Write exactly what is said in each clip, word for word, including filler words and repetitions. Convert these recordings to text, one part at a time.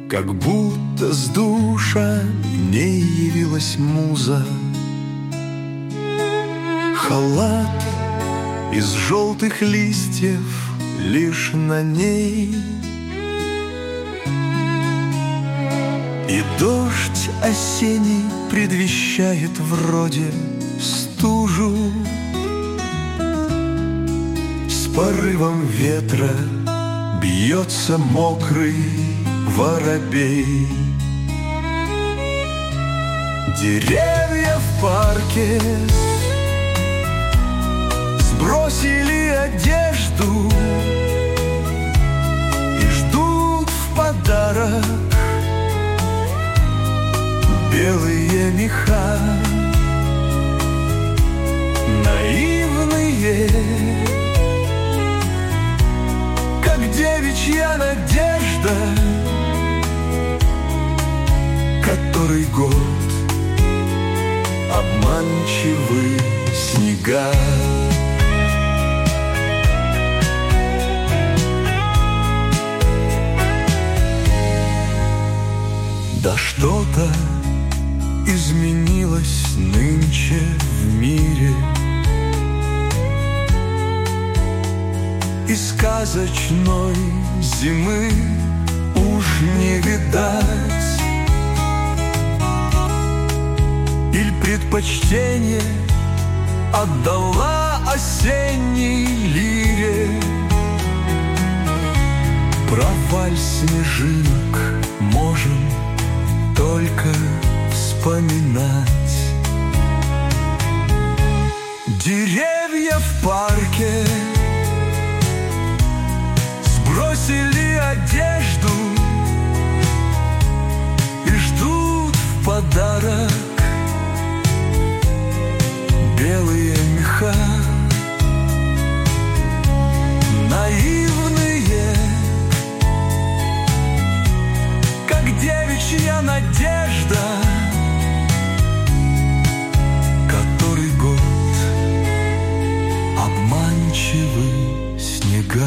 как будто с душа не явилась муза. Халат из желтых листьев лишь на ней, и дождь осенний предвещает вроде стужу. С порывом ветра бьется мокрый воробей. Деревья в парке сбросили одежду и ждут в подарок белые меха. Наивные, как девичья надежда, который год обманчивы снега. Да что-то изменилось нынче в мире, и сказочной зимы уж не видать. Иль предпочтение отдала осенней лире. Про вальс снежинок можем только вспоминать. Деревья в парке сбросили одежду и ждут в подарок белые меха. Наивные, как девичья надежда, который год обманчивы снега.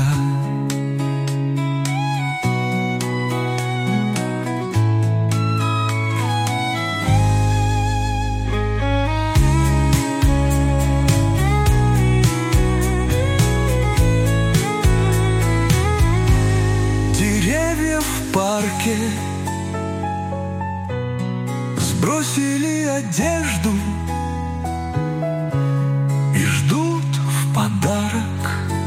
Деревья в парке сбросили одежду и ждут в подарок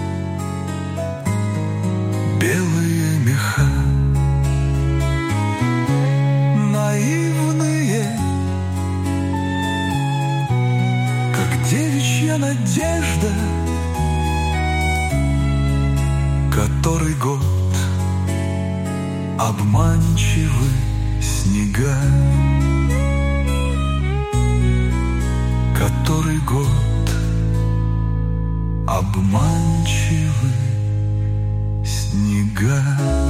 белые меха. Наивные, как девичья надежда, который год обманчивы снега. Который год обманчивы снега.